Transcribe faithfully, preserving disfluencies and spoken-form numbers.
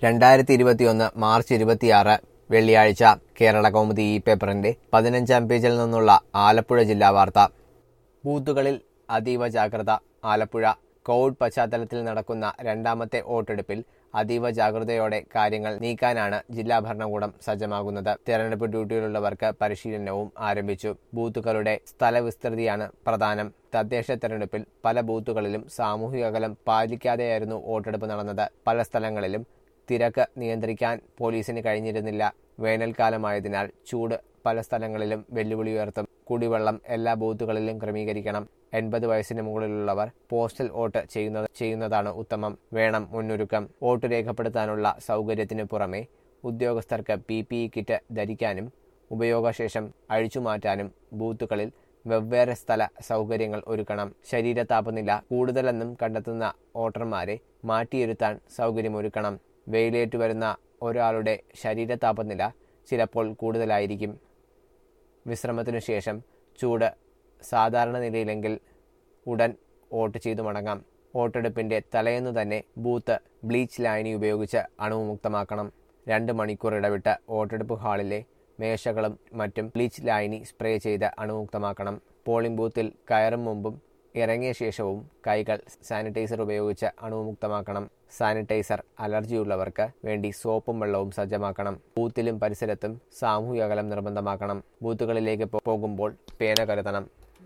രണ്ടായിരത്തി ഇരുപത്തിയൊന്ന് മാർച്ച് ഇരുപത്തിയാറ് വെള്ളിയാഴ്ച കേരള കൗമുദി ഈ പേപ്പറിന്റെ പതിനഞ്ചാം പേജിൽ നിന്നുള്ള ആലപ്പുഴ ജില്ലാ വാർത്ത. ബൂത്തുകളിൽ അതീവ ജാഗ്രത. ആലപ്പുഴ. കോവിഡ് പശ്ചാത്തലത്തിൽ നടക്കുന്ന രണ്ടാമത്തെ വോട്ടെടുപ്പിൽ അതീവ ജാഗ്രതയോടെ കാര്യങ്ങൾ നീക്കാനാണ് ജില്ലാ ഭരണകൂടം സജ്ജമാകുന്നത്. തെരഞ്ഞെടുപ്പ് ഡ്യൂട്ടിയിലുള്ളവർക്ക് പരിശീലനവും ആരംഭിച്ചു. ബൂത്തുകളുടെ സ്ഥലവിസ്തൃതിയാണ് പ്രധാനം. തദ്ദേശ തെരഞ്ഞെടുപ്പിൽ പല ബൂത്തുകളിലും സാമൂഹിക അകലം പാലിക്കാതെയായിരുന്നു വോട്ടെടുപ്പ് നടന്നത്. പല സ്ഥലങ്ങളിലും തിരക്ക് നിയന്ത്രിക്കാൻ പോലീസിന് കഴിഞ്ഞിരുന്നില്ല. വേനൽക്കാലമായതിനാൽ ചൂട് പല സ്ഥലങ്ങളിലും വെല്ലുവിളി ഉയർത്തും. കുടിവെള്ളം എല്ലാ ബൂത്തുകളിലും ക്രമീകരിക്കണം. എൺപത് വയസ്സിന് മുകളിലുള്ളവർ പോസ്റ്റൽ വോട്ട് ചെയ്യുന്നത് ചെയ്യുന്നതാണ് ഉത്തമം. വേണം മുന്നൊരുക്കം. വോട്ട് രേഖപ്പെടുത്താനുള്ള സൗകര്യത്തിന് പുറമെ ഉദ്യോഗസ്ഥർക്ക് പി പി ഇ കിറ്റ് ധരിക്കാനും ഉപയോഗശേഷം അഴിച്ചുമാറ്റാനും ബൂത്തുകളിൽ വെവ്വേറെ സ്ഥല സൗകര്യങ്ങൾ ഒരുക്കണം. ശരീര താപനില കൂടുതലെന്നും കണ്ടെത്തുന്ന വോട്ടർമാരെ മാറ്റിയിരുത്താൻ സൗകര്യമൊരുക്കണം. വെയിലേറ്റു വരുന്ന ഒരാളുടെ ശരീര താപനില ചിലപ്പോൾ കൂടുതലായിരിക്കും. വിശ്രമത്തിനു ശേഷം ചൂട് സാധാരണ നിലയിലെങ്കിൽ ഉടൻ വോട്ട് ചെയ്തു മടങ്ങാം. വോട്ടെടുപ്പിന്റെ തലേന്നു തന്നെ ബൂത്ത് ബ്ലീച്ച് ലായനി ഉപയോഗിച്ച് അണുവിമുക്തമാക്കണം. രണ്ട് മണിക്കൂർ ഇടവിട്ട് വോട്ടെടുപ്പ് ഹാളിലെ മേശകളും മറ്റും ബ്ലീച്ച് ലായനി സ്പ്രേ ചെയ്ത് അണുമുക്തമാക്കണം. പോളിംഗ് ബൂത്തിൽ കയറും മുമ്പും ഇറങ്ങിയ ശേഷവും കൈകൾ സാനിറ്റൈസർ ഉപയോഗിച്ച് അണുവിമുക്തമാക്കണം. സാനിറ്റൈസർ അലർജിയുള്ളവർക്ക് വേണ്ടി സോപ്പും വെള്ളവും സജ്ജമാക്കണം. ബൂത്തിലും പരിസരത്തും സാമൂഹിക അകലം നിർബന്ധമാക്കണം. ബൂത്തുകളിലേക്ക് പോകുമ്പോൾ പേന കരുതണം.